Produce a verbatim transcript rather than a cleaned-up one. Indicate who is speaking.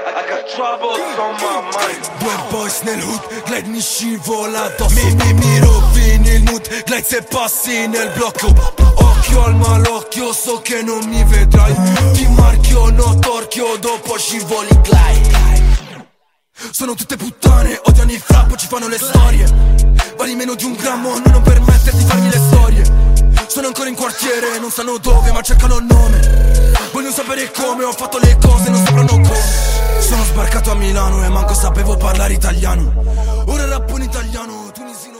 Speaker 1: I got troubles on my mind.
Speaker 2: Due boys nel hood, Glide mi scivola addosso. Mi, mi, mi rovini il mood, Glide se passi nel blocco. Occhio al malocchio, so che non mi vedrai. Ti marchio, no torchio, dopo scivoli Glide. Sono tutte puttane, odiano i frappo, ci fanno le storie. Vali meno di un grammo, non, non permetterti di farmi le storie. Sono ancora in quartiere, non sanno dove, ma cercano il nome. Vogliono sapere come ho fatto le cose, non sapranno come. Sono sbarcato a Milano e manco sapevo parlare italiano. Ora rappo in italiano, tunisino.